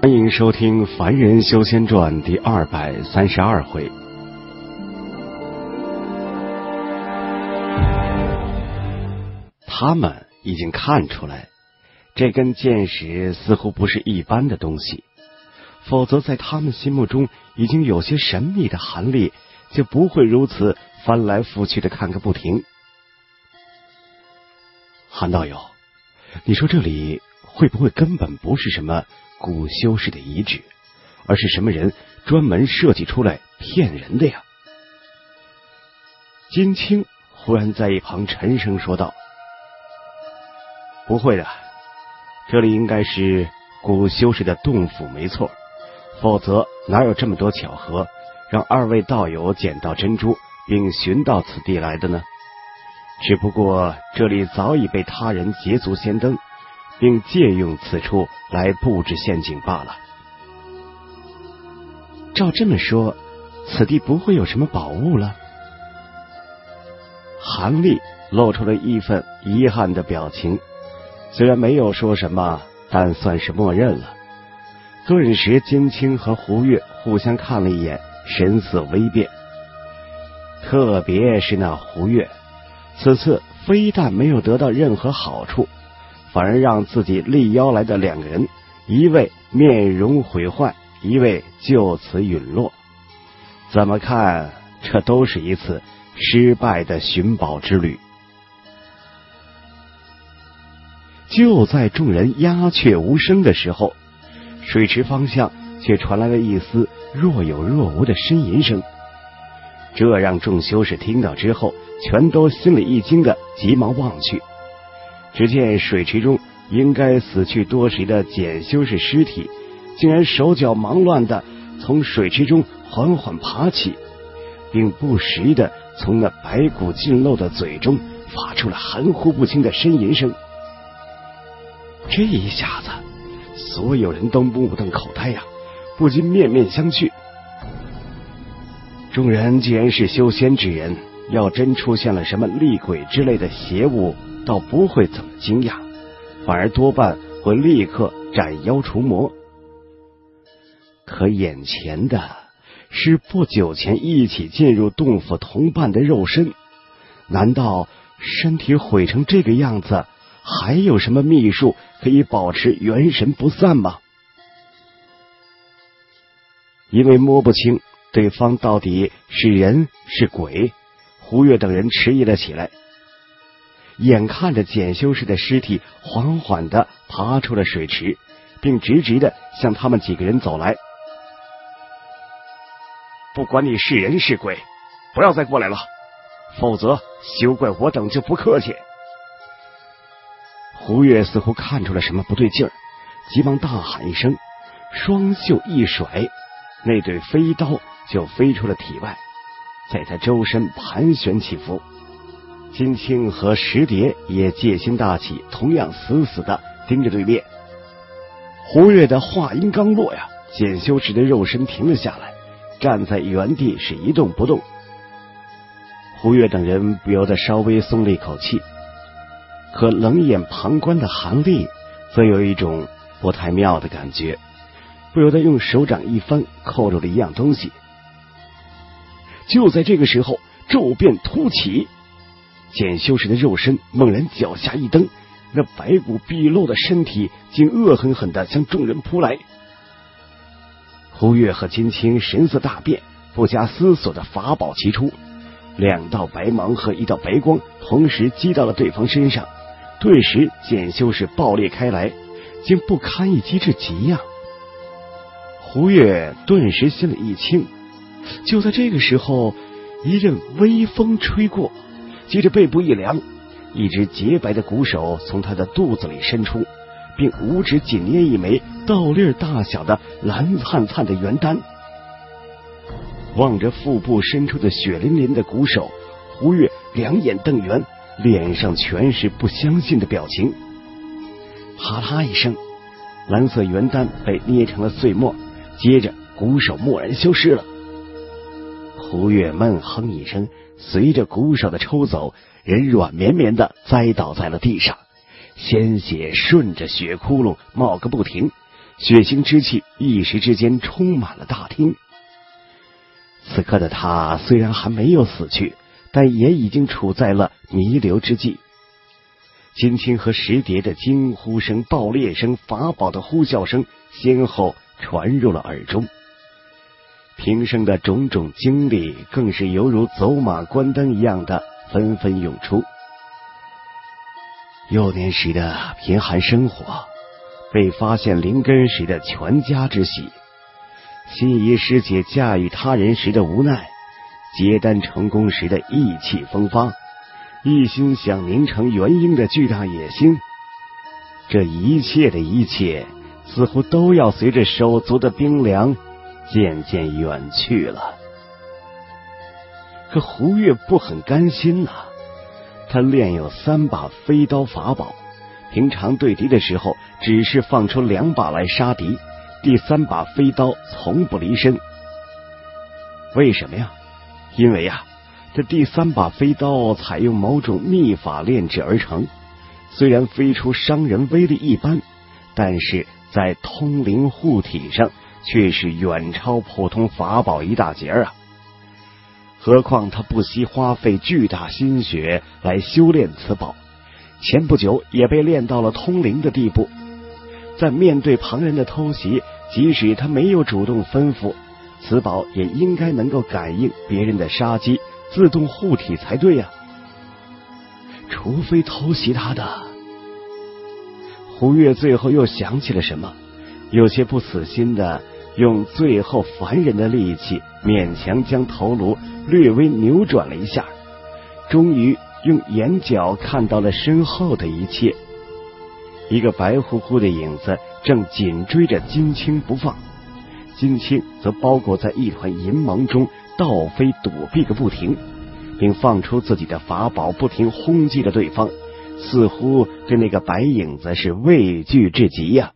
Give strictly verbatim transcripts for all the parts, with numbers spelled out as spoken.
欢迎收听《凡人修仙传》第二百三十二回。他们已经看出来，这根剑石似乎不是一般的东西，否则在他们心目中已经有些神秘的寒力，就不会如此翻来覆去的看个不停。韩道友，你说这里会不会根本不是什么古修士的遗址，而是什么人专门设计出来骗人的呀？金青忽然在一旁沉声说道：不会的，这里应该是古修士的洞府没错，否则哪有这么多巧合让二位道友捡到珍珠并寻到此地来的呢？只不过这里早已被他人捷足先登，并借用此处来布置陷阱罢了。照这么说，此地不会有什么宝物了？韩立露出了一份遗憾的表情，虽然没有说什么，但算是默认了。顿时金青和胡月互相看了一眼，神色微变。特别是那胡月，此次非但没有得到任何好处，反而让自己力邀来的两个人，一位面容毁坏，一位就此陨落。怎么看，这都是一次失败的寻宝之旅。就在众人鸦雀无声的时候，水池方向却传来了一丝若有若无的呻吟声，这让众修士听到之后，全都心里一惊的急忙望去。只见水池中应该死去多时的简修士尸体，竟然手脚忙乱的从水池中缓缓爬起，并不时的从那白骨尽露的嘴中发出了含糊不清的呻吟声。这一下子，所有人都目瞪口呆呀、啊，不禁面面相觑。众人既然是修仙之人，要真出现了什么厉鬼之类的邪物，倒不会怎么惊讶，反而多半会立刻斩妖除魔。可眼前的是不久前一起进入洞府同伴的肉身，难道身体毁成这个样子，还有什么秘术可以保持元神不散吗？因为摸不清对方到底是人是鬼，胡月等人迟疑了起来。眼看着简修士的尸体缓缓地爬出了水池，并直直地向他们几个人走来。不管你是人是鬼，不要再过来了，否则休怪我等就不客气。胡月似乎看出了什么不对劲儿，急忙大喊一声，双袖一甩，那对飞刀就飞出了体外，在他周身盘旋起伏。金青和石蝶也戒心大起，同样死死的盯着对面。胡月的话音刚落呀，简修士的肉身停了下来，站在原地是一动不动。胡月等人不由得稍微松了一口气，可冷眼旁观的韩立则有一种不太妙的感觉，不由得用手掌一翻，扣住了一样东西。就在这个时候，骤变突起，简修士的肉身猛然脚下一蹬，那白骨毕露的身体竟恶狠狠地向众人扑来。胡月和金青神色大变，不加思索的法宝齐出，两道白芒和一道白光同时击到了对方身上，顿时简修士爆裂开来，竟不堪一击之极呀、啊！胡月顿时心里一轻。就在这个时候，一阵微风吹过，接着背部一凉，一只洁白的骨手从他的肚子里伸出，并五指紧捏一枚豆粒大小的蓝灿灿的元丹。望着腹部伸出的血淋淋的骨手，胡月两眼瞪圆，脸上全是不相信的表情。啪啦一声，蓝色元丹被捏成了碎末，接着骨手蓦然消失了。胡月闷哼一声，随着鼓手的抽走，人软绵绵的栽倒在了地上，鲜血顺着血窟窿冒个不停， 血腥之气一时之间充满了大厅。此刻的他虽然还没有死去，但也已经处在了弥留之际。金青和石蝶的惊呼声、爆裂声、法宝的呼啸声先后传入了耳中。平生的种种经历更是犹如走马观灯一样的纷纷涌出。幼年时的贫寒生活，被发现灵根时的全家之喜，心仪师姐驾驭他人时的无奈，结丹成功时的意气风发，一心想凝成元婴的巨大野心，这一切的一切似乎都要随着手足的冰凉渐渐远去了。可胡月不很甘心呐、啊，他练有三把飞刀法宝，平常对敌的时候只是放出两把来杀敌，第三把飞刀从不离身。为什么呀？因为呀，这第三把飞刀采用某种秘法炼制而成，虽然飞出伤人威力一般，但是在通灵护体上却是远超普通法宝一大截啊！何况他不惜花费巨大心血来修炼此宝，前不久也被练到了通灵的地步。在面对旁人的偷袭，即使他没有主动吩咐，此宝也应该能够感应别人的杀机，自动护体才对呀、啊。除非偷袭他的。胡月最后又想起了什么，有些不死心的用最后凡人的力气勉强将头颅略微扭转了一下，终于用眼角看到了身后的一切。一个白乎乎的影子正紧追着金青不放，金青则包裹在一团银芒中倒飞躲避个不停，并放出自己的法宝不停轰击着对方，似乎对那个白影子是畏惧至极呀、啊。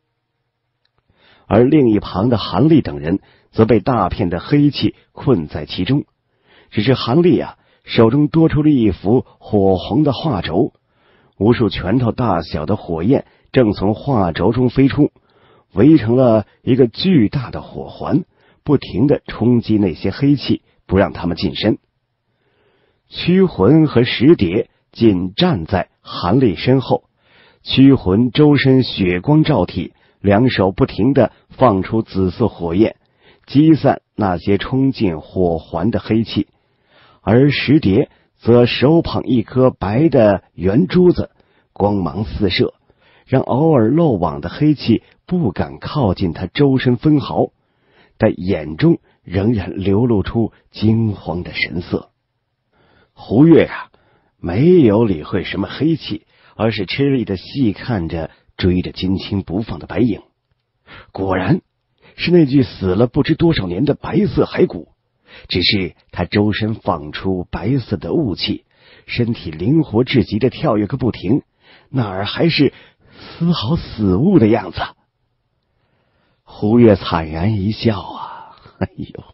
而另一旁的韩立等人则被大片的黑气困在其中，只是韩立啊，手中多出了一幅火红的画轴，无数拳头大小的火焰正从画轴中飞出，围成了一个巨大的火环，不停地冲击那些黑气，不让他们近身。驱魂和石蝶紧站在韩立身后，驱魂周身血光照体，两手不停地放出紫色火焰，击散那些冲进火环的黑气，而石蝶则手捧一颗白的圆珠子，光芒四射，让偶尔漏网的黑气不敢靠近他周身分毫，但眼中仍然流露出惊慌的神色。胡月啊，没有理会什么黑气，而是吃力的细看着追着金青不放的白影。果然是那具死了不知多少年的白色骸骨，只是他周身放出白色的雾气，身体灵活至极的跳跃个不停，哪儿还是丝毫死物的样子。胡月惨然一笑啊，哎呦，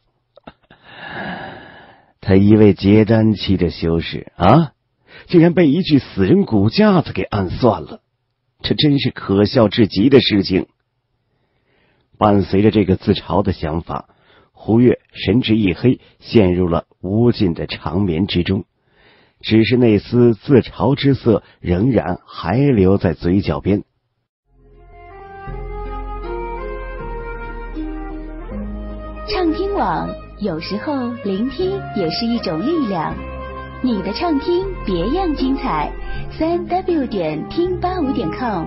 他一位结丹期的修士啊，竟然被一具死人骨架子给暗算了，这真是可笑至极的事情。伴随着这个自嘲的想法，胡月神智一黑，陷入了无尽的长眠之中，只是那丝自嘲之色仍然还留在嘴角边。 畅听网，有时候聆听也是一种力量。你的畅听别样精彩，三 w 点听八五点 com。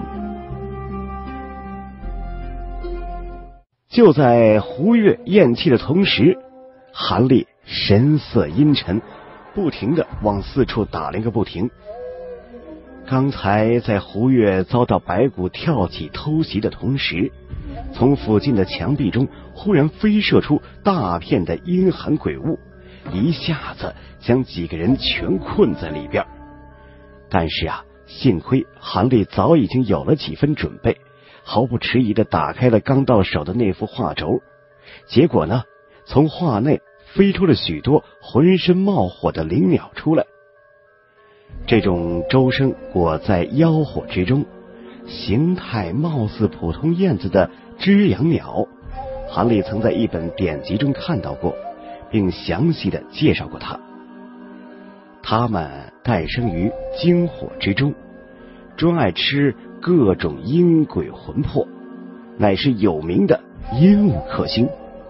就在胡月咽气的同时，韩立神色阴沉，不停地往四处打量个不停。刚才在胡月遭到白骨跳起偷袭的同时，从附近的墙壁中忽然飞射出大片的阴寒鬼雾，一下子将几个人全困在里边。但是啊，幸亏韩立早已经有了几分准备，毫不迟疑地打开了刚到手的那幅画轴，结果呢，从画内飞出了许多浑身冒火的灵鸟出来。这种周身裹在妖火之中， 形态貌似普通燕子的知阳鸟，韩立曾在一本典籍中看到过，并详细的介绍过它。它们诞生于精火之中，专爱吃各种阴鬼魂魄，乃是有名的阴物克星。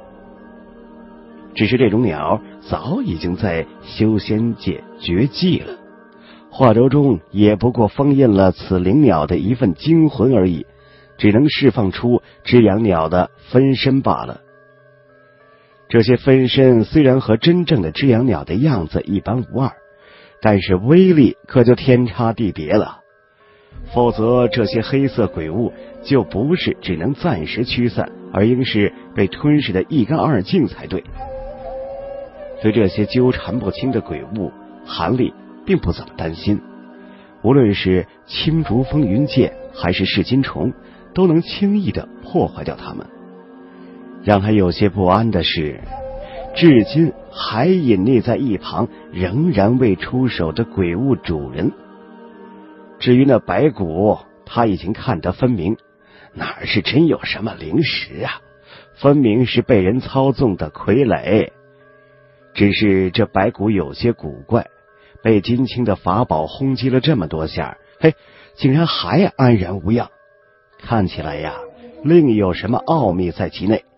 只是这种鸟早已经在修仙界绝迹了，画轴中也不过封印了此灵鸟的一份精魂而已，只能释放出知阳鸟的分身罢了。这些分身虽然和真正的知阳鸟的样子一般无二，但是威力可就天差地别了。否则这些黑色鬼物就不是只能暂时驱散，而应是被吞噬的一干二净才对。对这些纠缠不清的鬼物，韩立并不怎么担心，无论是青竹风云剑还是噬金虫，都能轻易的破坏掉它们。让他有些不安的是，至今还隐匿在一旁仍然未出手的鬼物主人。至于那白骨，他已经看得分明，哪是真有什么灵石啊，分明是被人操纵的傀儡。只是这白骨有些古怪，被金青的法宝轰击了这么多下，嘿，竟然还安然无恙，看起来呀，另有什么奥秘在其内。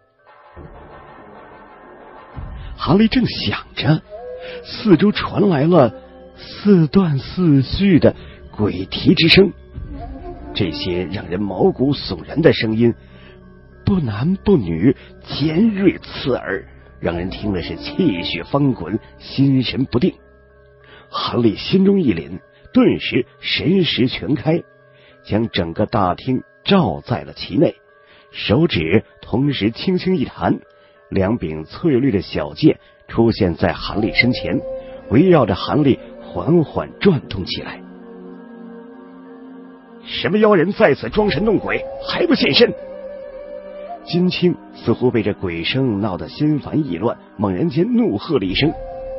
韩立正想着，四周传来了似断似续的鬼啼之声，这些让人毛骨悚然的声音，不男不女，尖锐刺耳，让人听了是气血翻滚，心神不定。韩立心中一凛，顿时神识全开，将整个大厅罩在了其内，手指同时轻轻一弹，两柄翠绿的小剑出现在韩立身前，围绕着韩立缓缓转动起来。什么妖人在此装神弄鬼，还不现身？金青似乎被这鬼声闹得心烦意乱，猛然间怒喝了一声，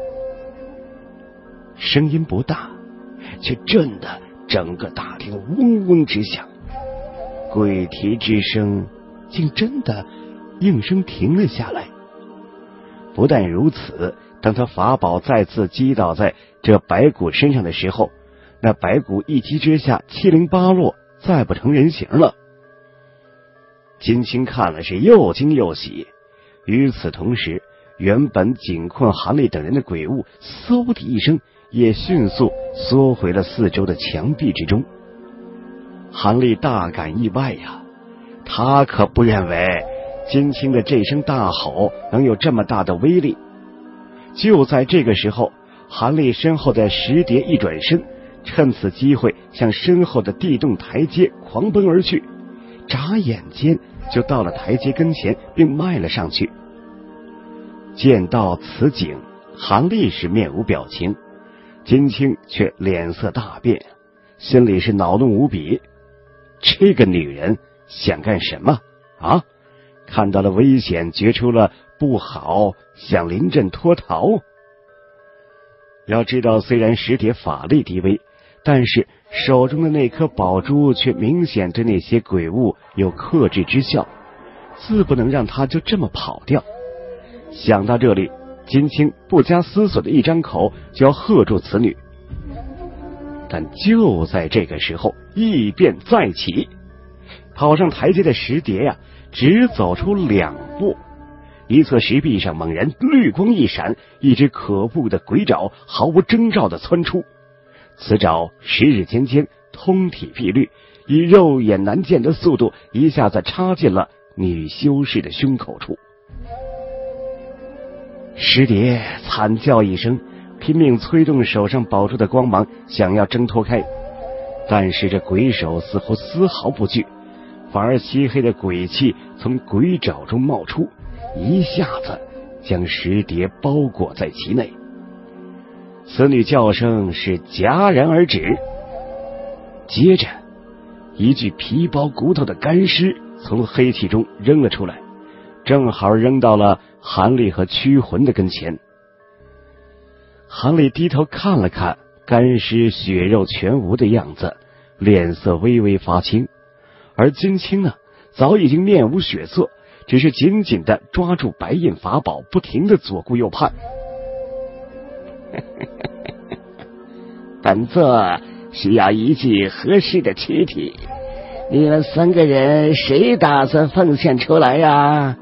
声音不大，却震得整个大厅嗡嗡直响。鬼啼之声竟真的应声停了下来。不但如此，当他法宝再次击倒在这白骨身上的时候，那白骨一击之下七零八落，再不成人形了。金青看了是又惊又喜，与此同时，原本紧困韩立等人的鬼物嗖的一声也迅速缩回了四周的墙壁之中。韩立大感意外呀，他可不认为金青的这声大吼能有这么大的威力。就在这个时候，韩立身后的石蝶一转身，趁此机会向身后的地洞台阶狂奔而去，眨眼间就到了台阶跟前，并迈了上去。见到此景，韩立是面无表情，金青却脸色大变，心里是恼怒无比。这个女人想干什么啊？看到了危险，觉出了不好，想临阵脱逃。要知道，虽然石蝶法力低微，但是手中的那颗宝珠却明显对那些鬼物有克制之效，自不能让他就这么跑掉。想到这里，金青不加思索的一张口就要喝住此女，但就在这个时候，异变再起，跑上台阶的石蝶呀、啊，只走出两步，一侧石壁上猛然绿光一闪，一只可怖的鬼爪毫无征兆的窜出，此爪时日间间通体碧绿，以肉眼难见的速度一下子插进了女修士的胸口处。石蝶惨叫一声，拼命催动手上宝珠的光芒，想要挣脱开，但是这鬼手似乎丝毫不惧，反而漆黑的鬼气从鬼爪中冒出，一下子将石蝶包裹在其内。此女叫声是戛然而止，接着一具皮包骨头的干尸从黑气中扔了出来，正好扔到了韩立和驱魂的跟前。韩立低头看了看干尸血肉全无的样子， 脸色微微发青，而金青呢，早已经面无血色，只是紧紧地抓住白印法宝，不停地左顾右盼。 本座需要一具合适的躯体，你们三个人谁打算奉献出来呀？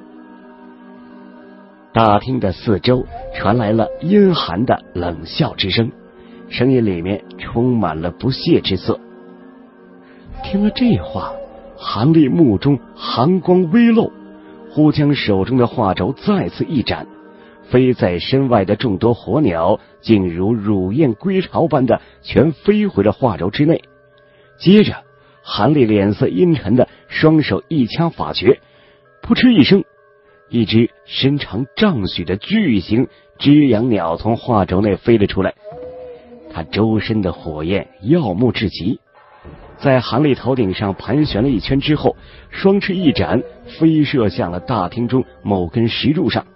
大厅的四周传来了阴寒的冷笑之声，声音里面充满了不屑之色。听了这话，韩立目中寒光微露，忽将手中的画轴再次一展，飞在身外的众多火鸟竟如乳燕归巢般的全飞回了画轴之内。接着韩立脸色阴沉的双手一掐法诀，扑哧一声，一只身长丈许的巨型只羊鸟从画轴内飞了出来，它周身的火焰耀目至极，在韩立头顶上盘旋了一圈之后，双翅一展，飞射向了大厅中某根石柱上。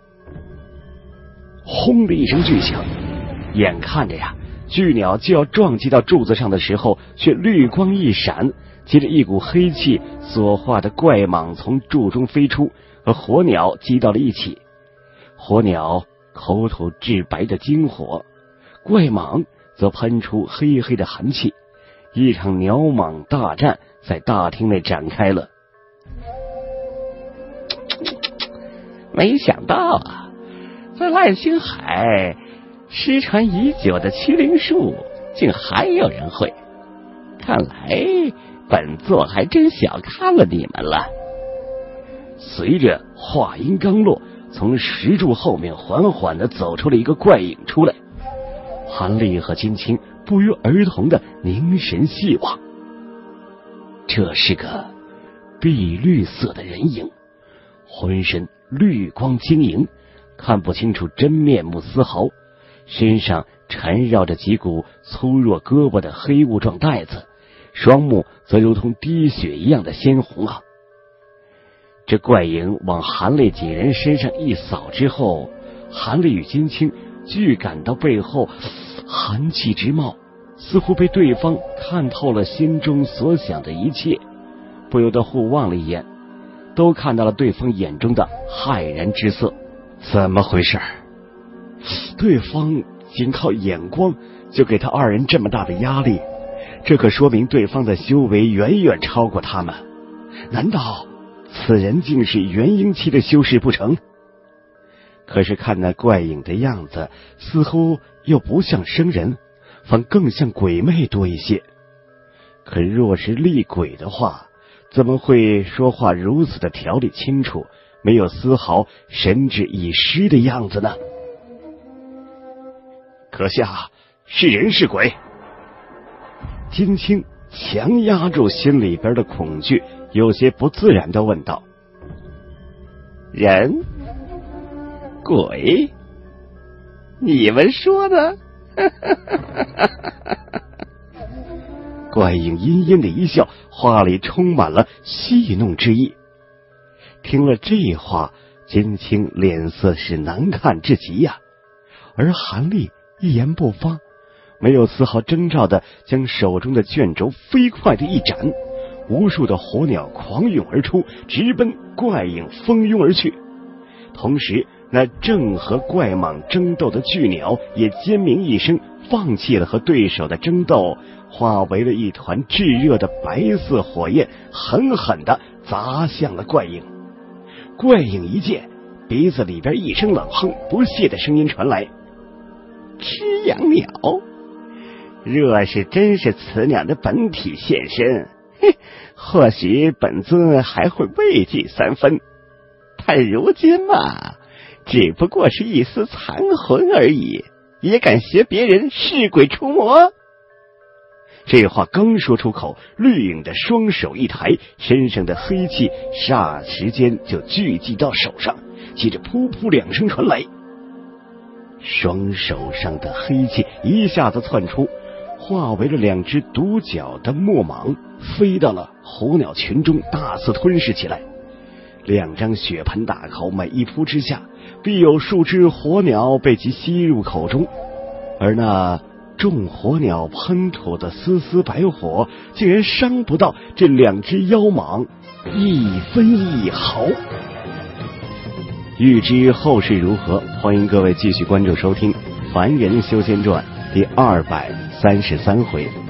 轰的一声巨响，眼看着呀，巨鸟就要撞击到柱子上的时候，却绿光一闪，接着一股黑气所化的怪蟒从柱中飞出，和火鸟击到了一起。火鸟口吐至白的金火，怪蟒则喷出黑黑的寒气，一场鸟蟒大战在大厅内展开了。 没想到啊，在烂星海失传已久的驱灵术竟还有人会，看来本座还真小看了你们了。 随着话音刚落，从石柱后面缓缓地走出了一个怪影出来，韩立和金青不约而同地凝神细望。这是个碧绿色的人影，浑身绿光晶莹，看不清楚真面目丝毫，身上缠绕着几股粗弱胳膊的黑雾状带子，双目则如同滴血一样的鲜红啊！这怪影往韩立几人身上一扫之后，韩立与金青俱感到背后寒气直冒，似乎被对方看透了心中所想的一切，不由得互望了一眼，都看到了对方眼中的骇然之色。怎么回事？对方仅靠眼光就给他二人这么大的压力，这可说明对方的修为远远超过他们。难道此人竟是元婴期的修士不成？可是看那怪影的样子，似乎又不像生人，反更像鬼魅多一些。可若是厉鬼的话，怎么会说话如此的条理清楚，没有丝毫神志已失的样子呢？阁下是人是鬼？金青强压住心里边的恐惧，有些不自然地问道： 人？鬼？你们说的？ 怪影阴阴的一笑，话里充满了戏弄之意。听了这话，金青脸色是难看至极呀、啊，而韩立一言不发，没有丝毫征兆的将手中的卷轴飞快的一展，无数的火鸟狂涌而出，直奔怪影蜂拥而去。同时那正和怪蟒争斗的巨鸟也尖鸣一声，放弃了和对手的争斗，化为了一团炙热的白色火焰，狠狠地砸向了怪影。怪影一见，鼻子里边一声冷哼，不屑的声音传来： 吃羊鸟？若是真是此鸟的本体现身，嘿，或许本尊还会畏惧三分，但如今嘛，只不过是一丝残魂而已，也敢学别人视鬼除魔？ 这话刚说出口，绿影的双手一抬，身上的黑气霎时间就聚集到手上，接着噗噗两声传来，双手上的黑气一下子窜出，化为了两只独角的墨蟒，飞到了火鸟群中，大肆吞噬起来。两张血盆大口每一扑之下，必有数只火鸟被其吸入口中，而那众火鸟喷吐的丝丝白火，竟然伤不到这两只妖蟒一分一毫。欲知后事如何，欢迎各位继续关注收听《凡人修仙传》第二百三十三回。